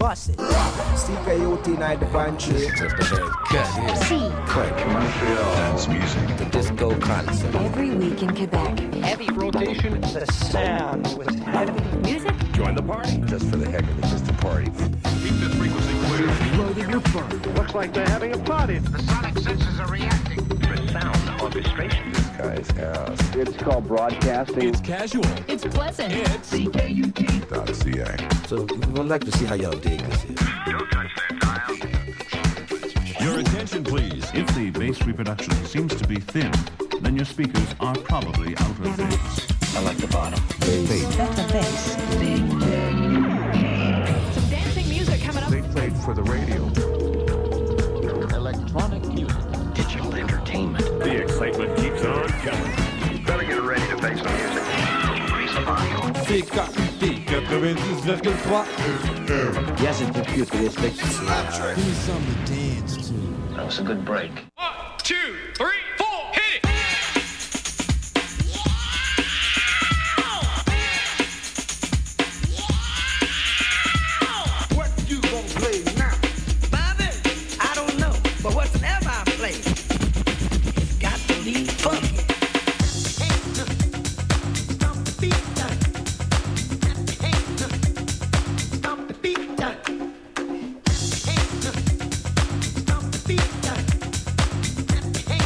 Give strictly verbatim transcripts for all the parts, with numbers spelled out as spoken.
bust it. C K U T night the pantry. C. Click Montreal. Dance music. The disco concert. Every week in Quebec. Heavy rotation. The sound was heavy. Music. Join the party. Just for the heck of it, just a party. Keep this frequency clear. Loading your phone. Looks like they're having a party. The sonic senses are reacting. For sound orchestration. This guy's house. It's called broadcasting. It's casual. It's pleasant. It's C K U T. .ca. So we would like to see how y'all dig this here. Don't touch that dial. Your attention, please. If the bass reproduction seems to be thin, then your speakers are probably out of phase. I like the bottom. That's a bass. Some dancing music coming up. They played for the radio. Electronic music. Digital entertainment. The excitement keeps on coming. Better get ready to face the music. Raise the volume. C K U T quatre-vingt-dix virgule trois. Yes, it's cute to respect. Give me something to dance to. That was a good break. One, two, three, four, hit it! What you gonna play now? Bobby, I don't know, but whatever I play, it's got to be funky. Hey,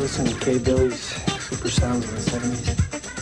listen to K. Billy's Super Sounds in the seventies?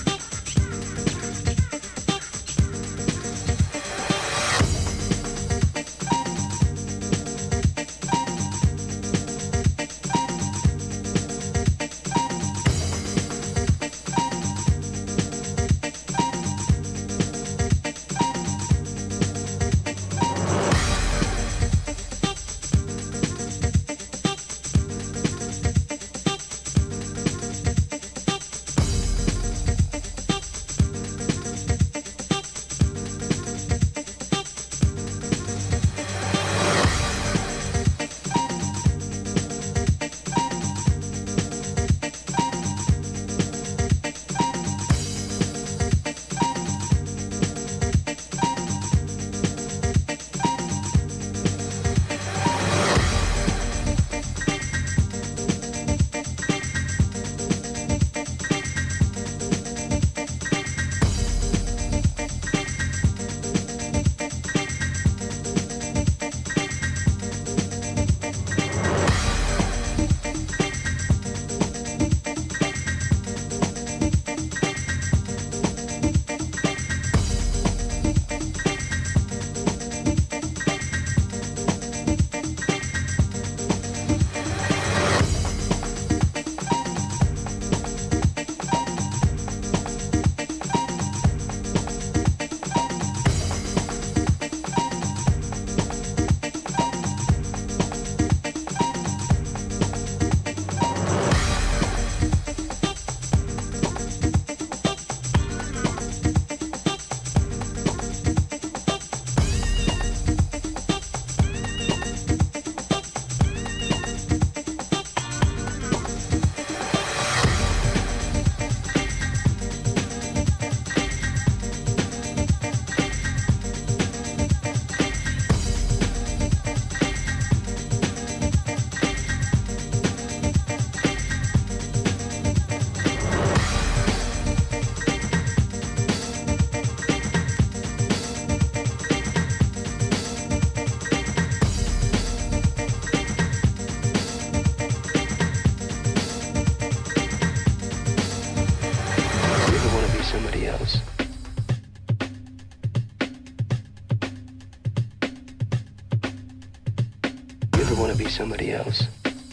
Somebody else.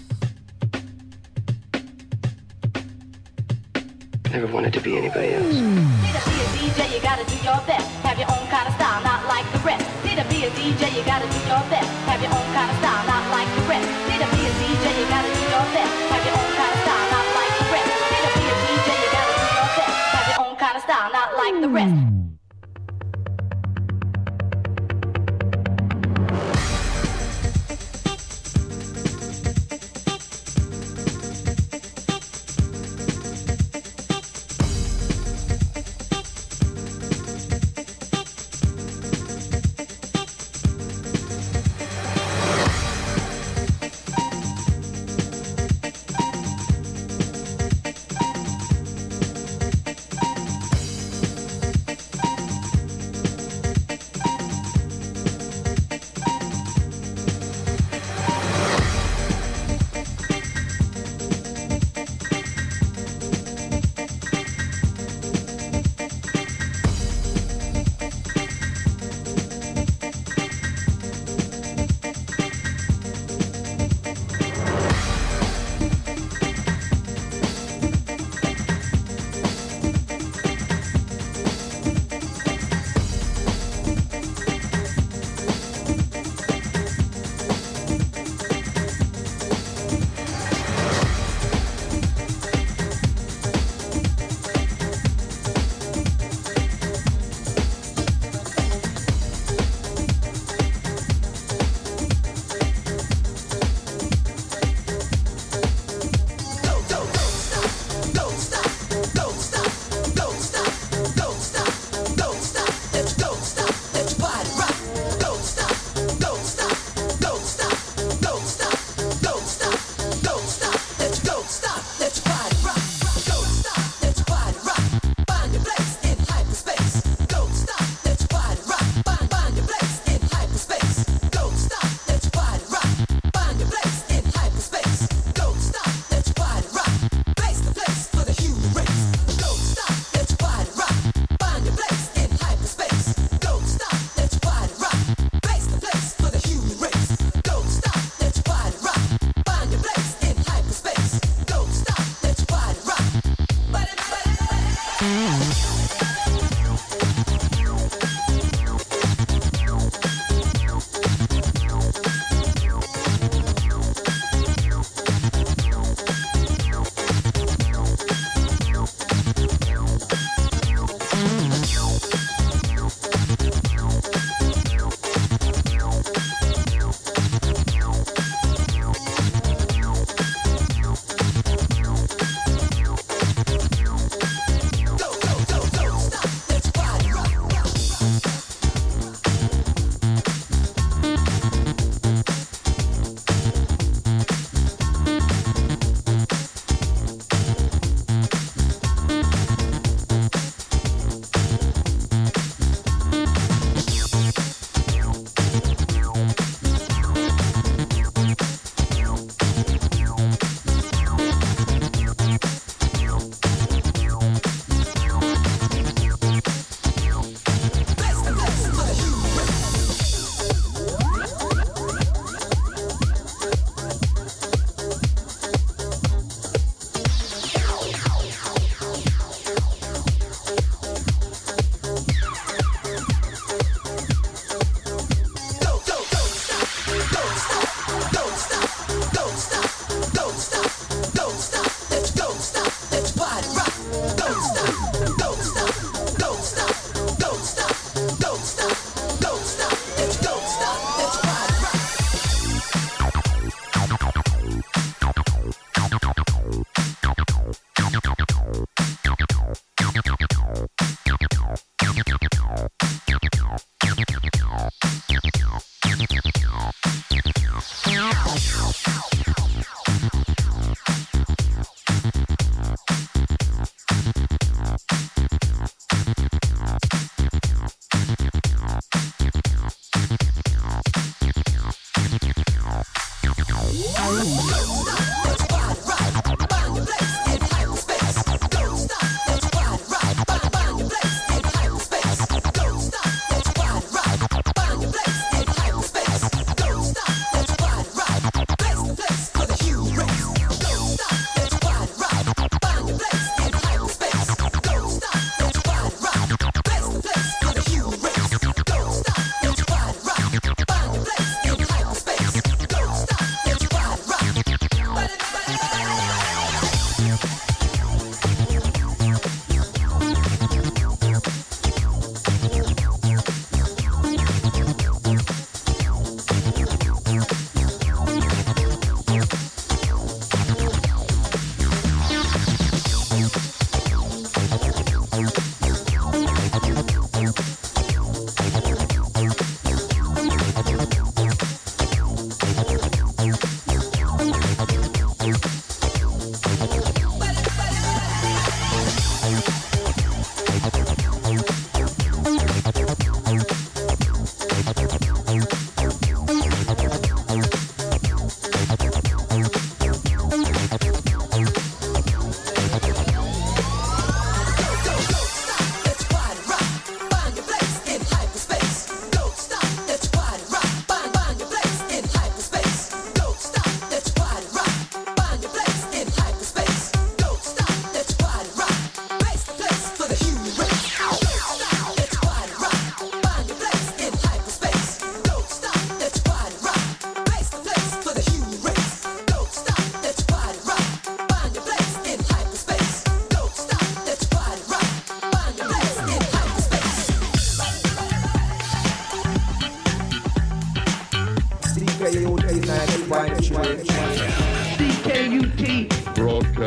Never wanted to be anybody else. Need to be a D J, you gotta do your best. Have your own kind of style, not like the rest. Need to be a D J, you gotta do your best. Have your own kind of style, not like the rest. Need to be a D J, you gotta do your best. Have your own kind of style, not like the rest. Need to be a D J, you gotta do your best. Have your own kind of style, not like the rest.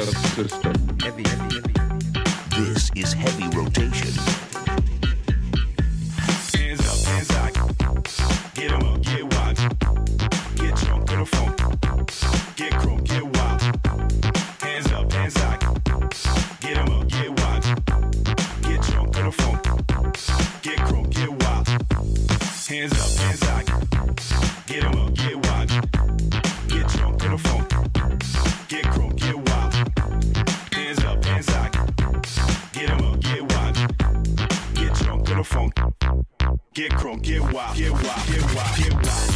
system. Heavy, heavy, heavy. This is heavy rotation. Hands up, hands out. Get 'em up, get wild. Get drunk to the funk. Get crunk, get wild. Hands up, hands out. Get 'em up, get wild. Get drunk to the funk. Get crunk, get wild. Hands up, hands out. Get 'em up, get wild. Get drunk to the funk. Get crunk, get wild. Hands up, hands out. Get 'em up, get wild. Get drunk to the funk. Get crunk, get wild, get wild, get wild, get wild.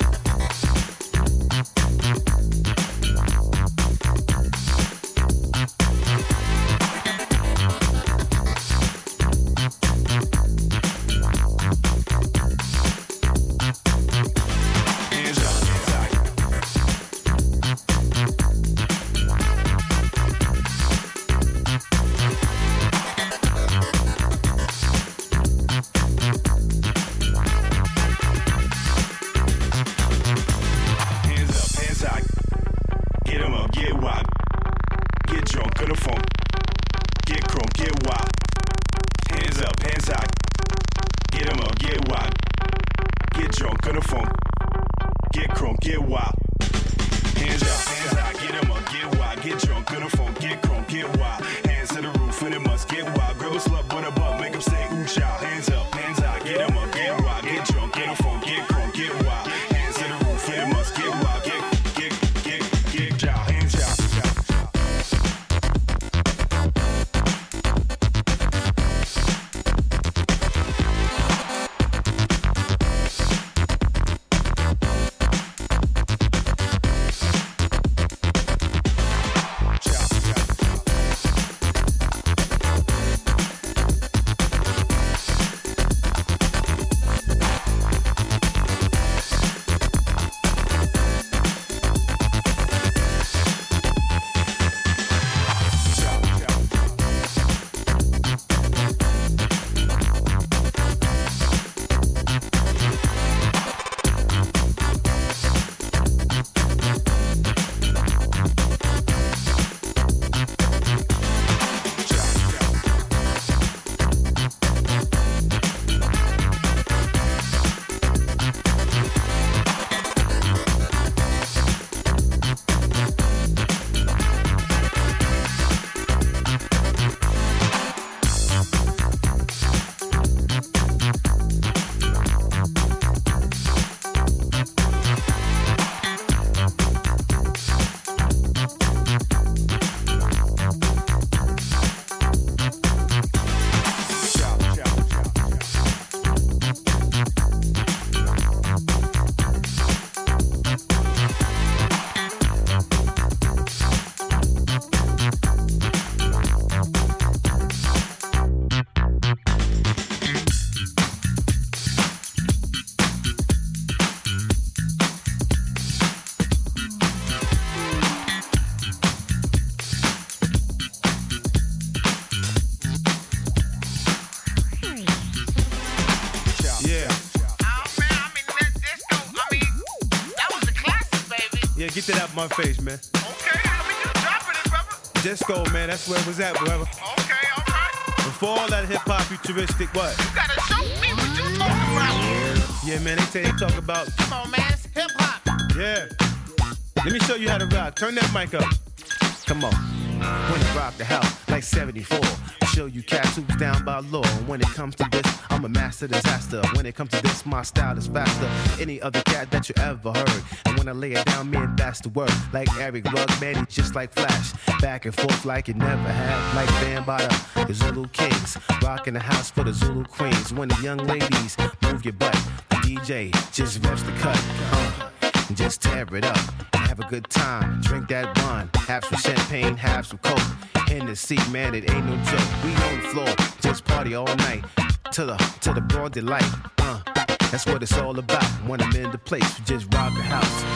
Get that out of my face, man. Okay, I mean, you dropping it, brother. Disco, man, that's where it was at, brother. Okay, all right. Before all that hip-hop futuristic, what? You gotta show me what you talking about. Yeah, man, they say they talk about... Come on, man, it's hip-hop. Yeah. Let me show you how to rock. Turn that mic up. Come on. When it rock the house like seventy-four. Show you cats who's down by law. And when it comes to this, I'm a master disaster. When it comes to this, my style is faster than any other cat that you ever heard. And when I lay it down, man, that's the word. Like Eric Rugg, man, he just like Flash. Back and forth like you never had. Like Bambaataa, the Zulu Kings. Rocking the house for the Zulu Queens. When the young ladies move your butt, the D J just reps the cut. Uh, and just tear it up. And have a good time. Drink that wine. Have some champagne, have some coke. In the seat, man, it ain't no joke. We on the floor, just party all night. To the, to the broad delight. Uh, that's what it's all about. When I'm in the place, we just rock the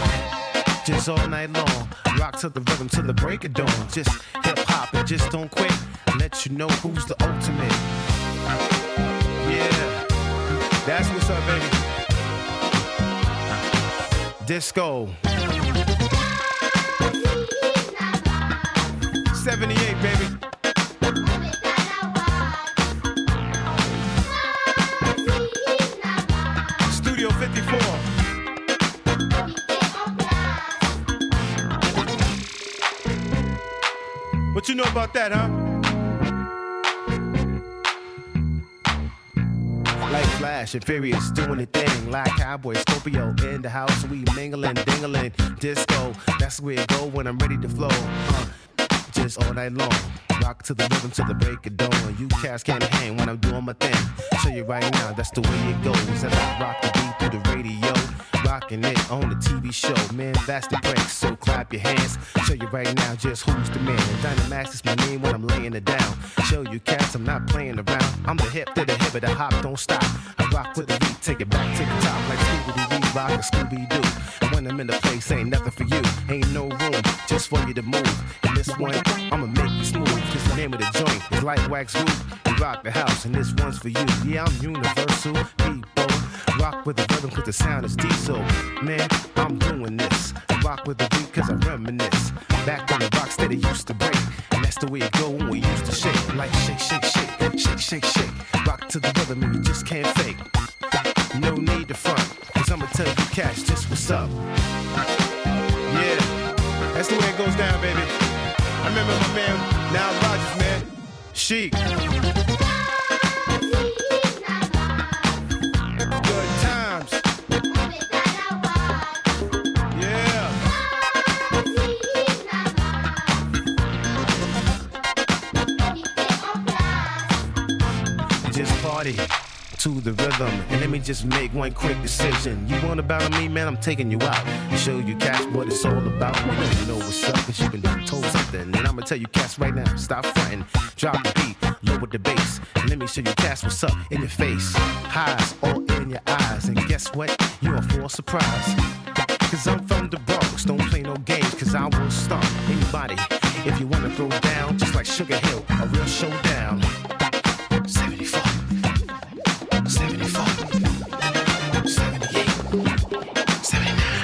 house. Just all night long. Rock to the rhythm, to the break of dawn. Just hip-hop and just don't quit. Let you know who's the ultimate. Yeah, that's what's up, baby. Disco. What you know about that, huh? Like Flash and Furious doing the thing. Like Cowboy Scorpio in the house. We mingling, dingling, disco. That's where it go when I'm ready to flow. Uh, just all night long. Rock to the rhythm to the break of dawn. You cats can't hang when I'm doing my thing. Show you right now, that's the way it goes. As I rock the beat through the radio. Rocking it on the T V show. Man, that's the break, so clap your hands. Show you right now just who's the man. Dynamax is my name when I'm laying it down. Show you cats I'm not playing around. I'm the hip to the hip, but the hop don't stop. I rock with the beat, take it back to the top. Like Scooby-Doo, rock or Scooby-Doo. And when I'm in the place, ain't nothing for you. Ain't no room just for you to move. And this one, I'ma make you smooth. Cause the name of the joint is Light Wax Roof. We rock the house, and this one's for you. Yeah, I'm universal, people. Rock with the rhythm cause the sound is diesel. Man, I'm doing this. I rock with the beat cause I reminisce. Back when the rock steady used to break. And that's the way it go when we used to shake. Like shake, shake, shake, shake, shake, shake. Rock to the rhythm and you just can't fake. No need to front, cause I'ma tell you cash just what's up. Yeah, that's the way it goes down, baby. I remember my man, Now Rogers, man. Chic. Good times. Yeah. Just party to the rhythm, and let me just make one quick decision. You want about me, man, I'm taking you out. Show you cats what it's all about. You know you know what's up, cause you been told something. And I'ma tell you cats right now, stop fronting. Drop the beat, lower the bass. And let me show you cats what's up in your face. Highs all in your eyes. And guess what? You're for a surprise. Cause I'm from the Bronx, don't play no games, cause I will stomp anybody. If you wanna throw down, just like Sugar Hill, a real showdown. seventy-four. seventy-four, seventy-eight, seventy-nine.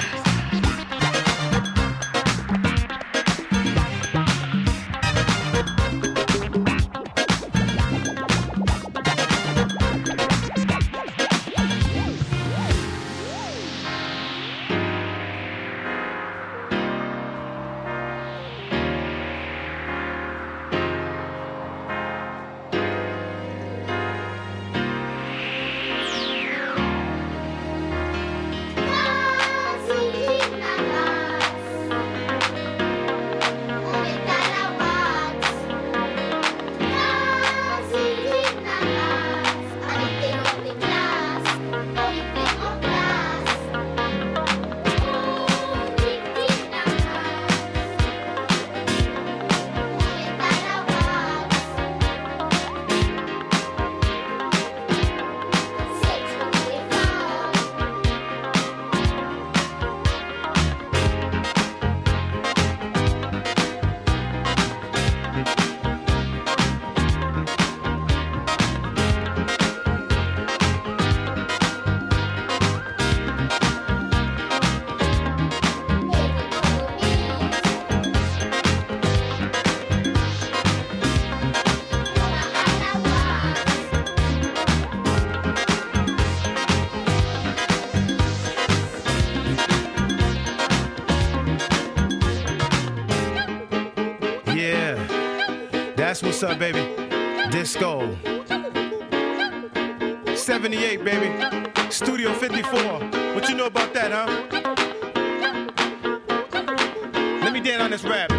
That's what's up, baby. Disco. seventy-eight, baby. Studio fifty-four. What you know about that, huh? Let me dance on this rap.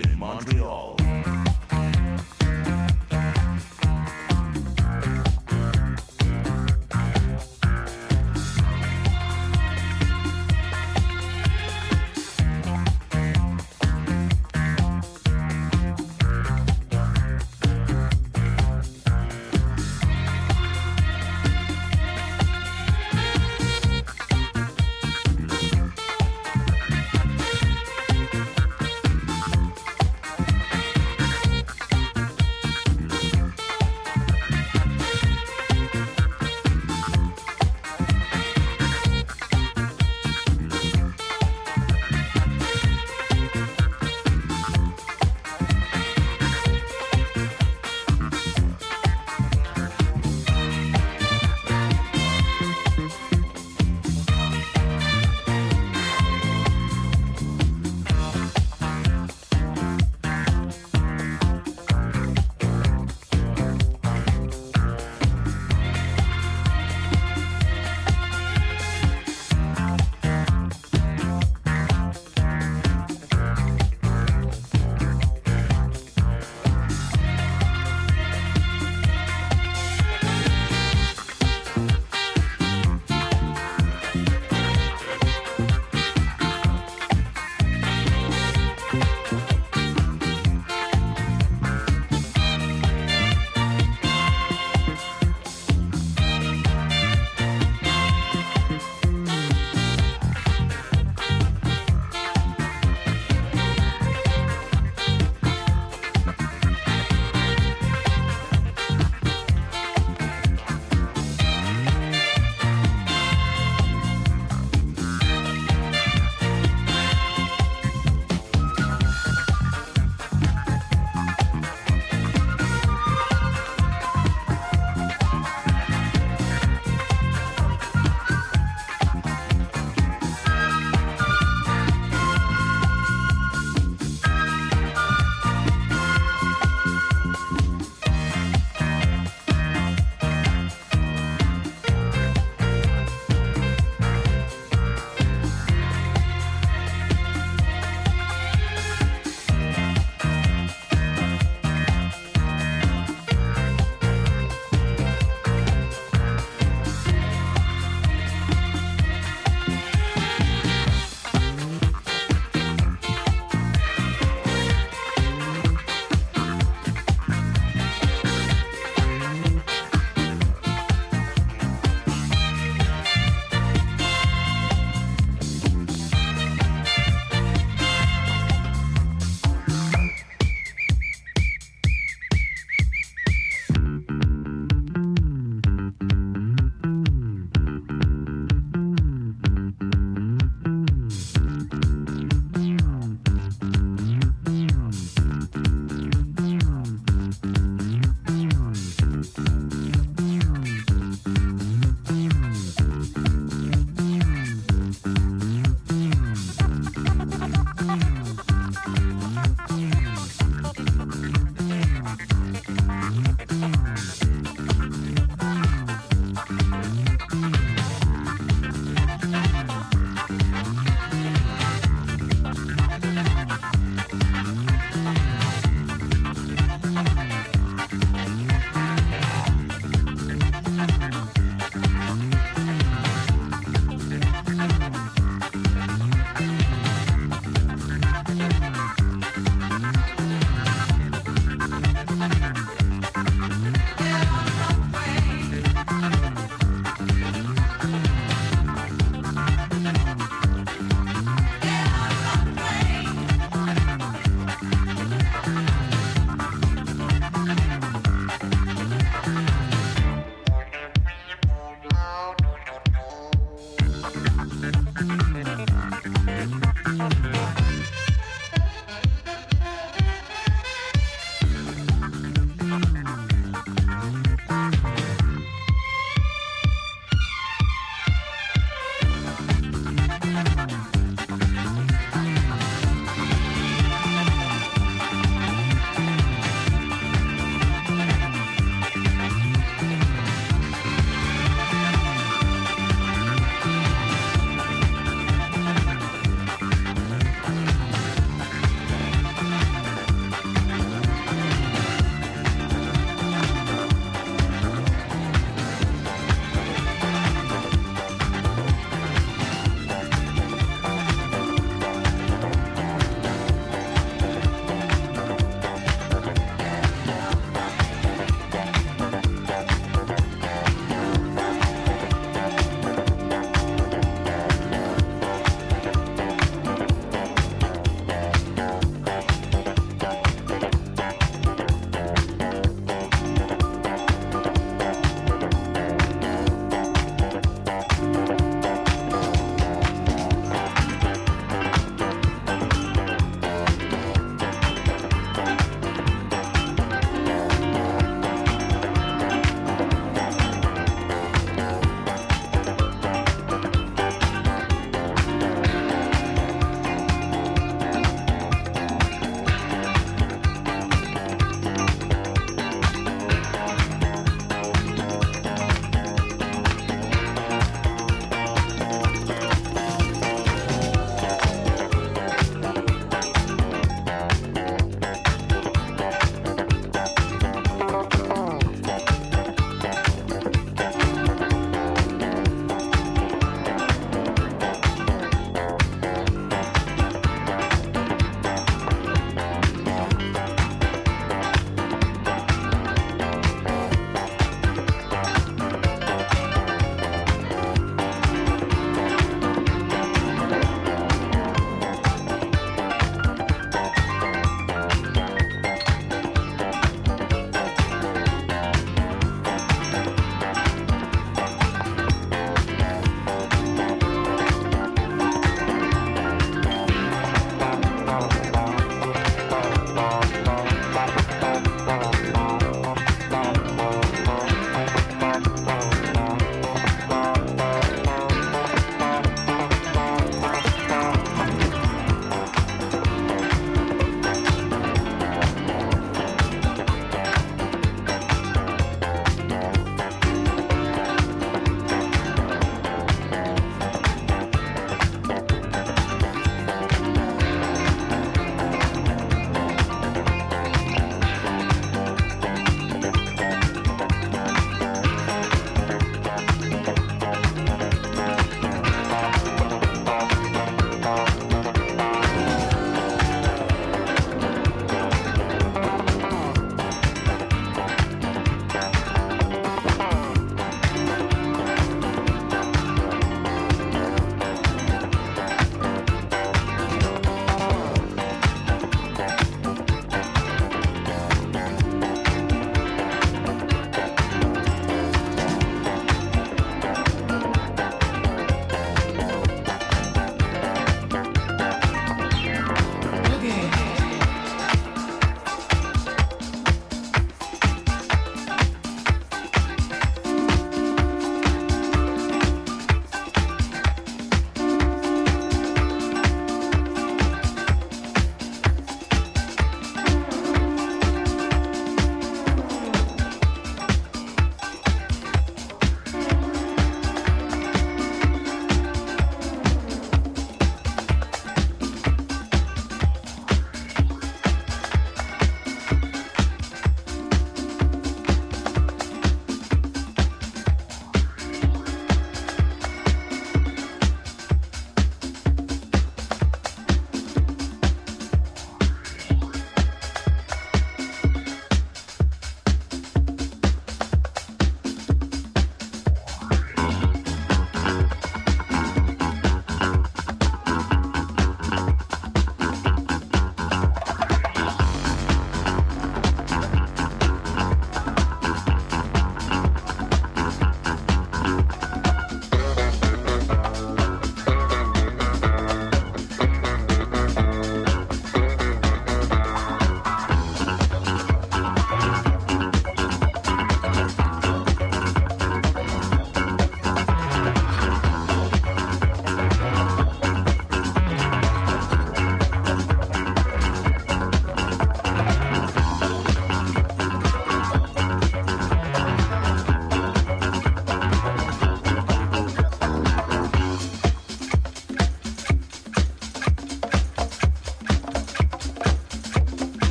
Rotation, Montreal.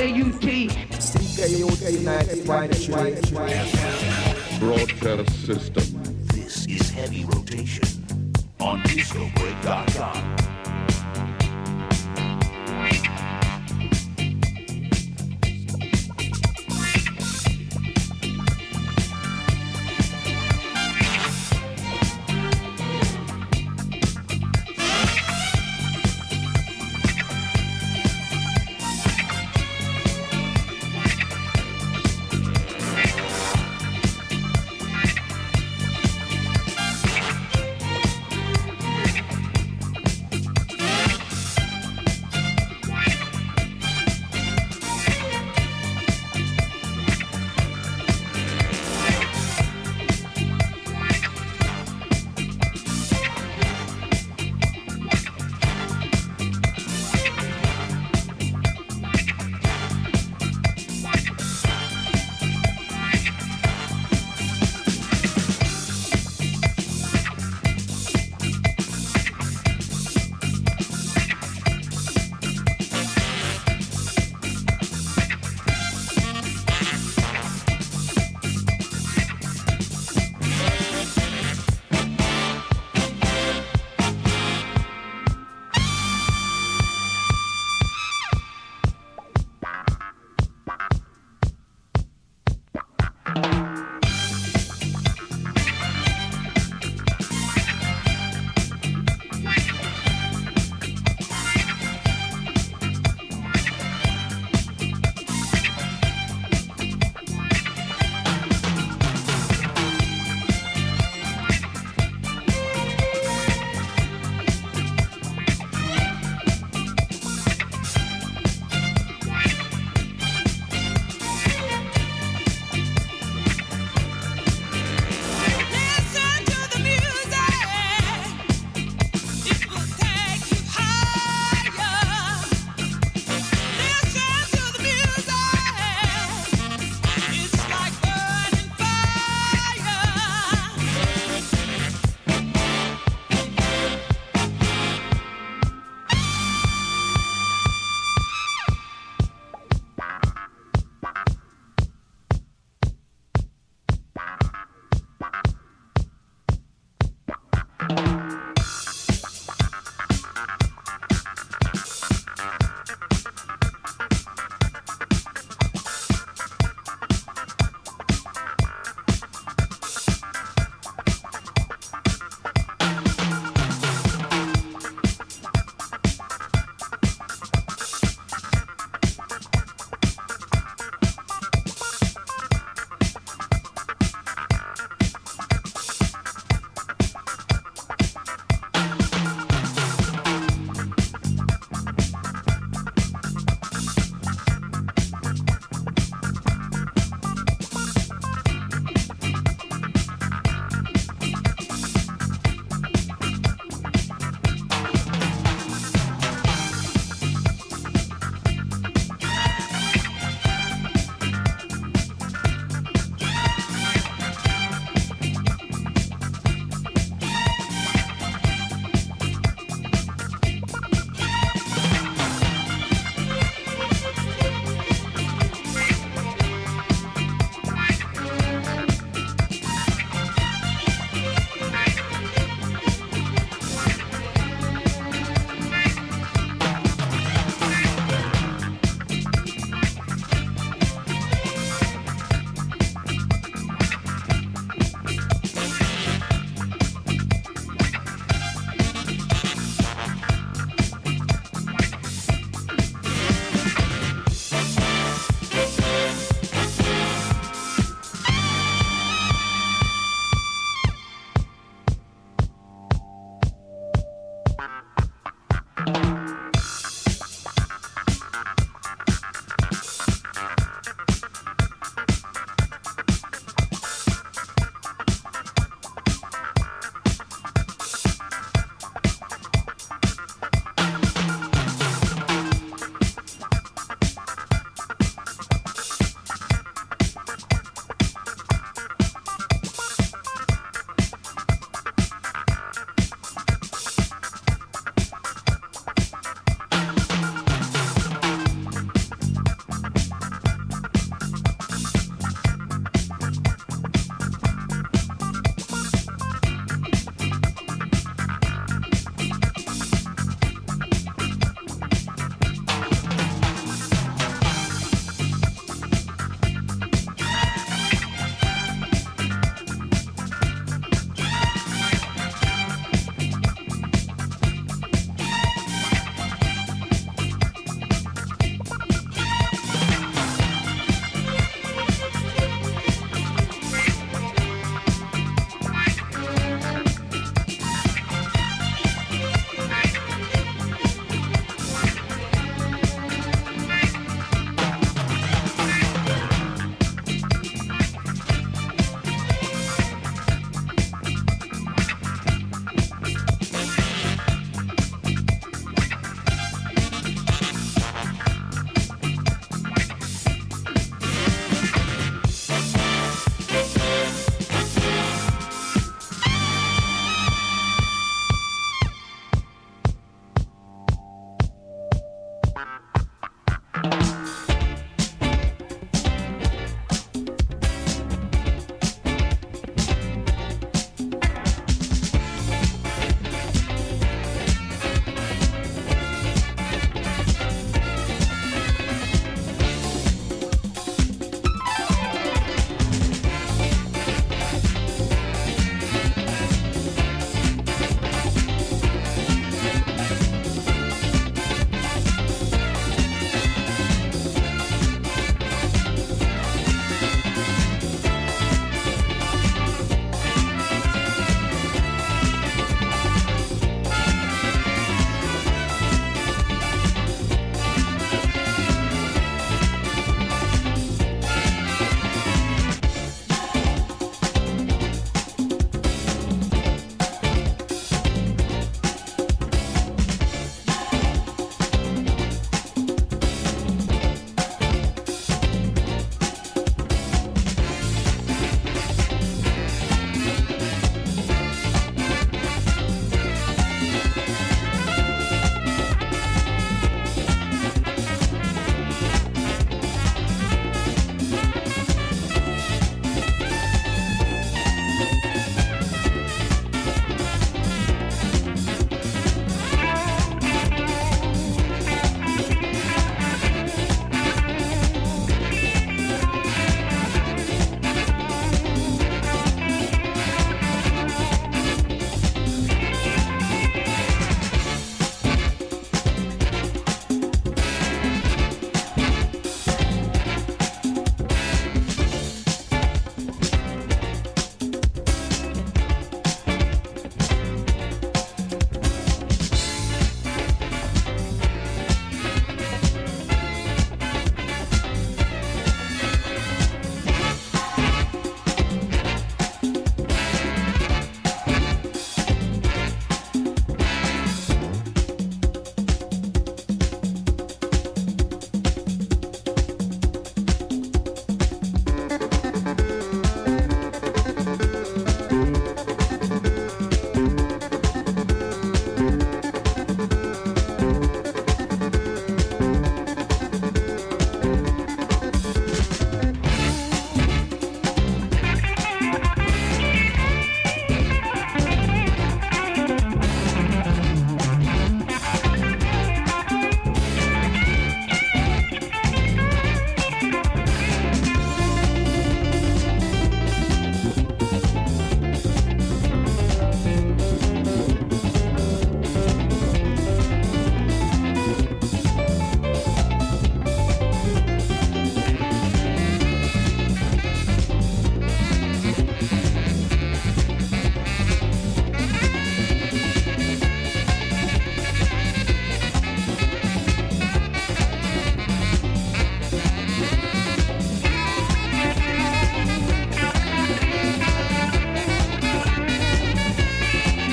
A U T. C K U T ninety-three. Broadcast system. This is Heavy Rotation on disco break dot com.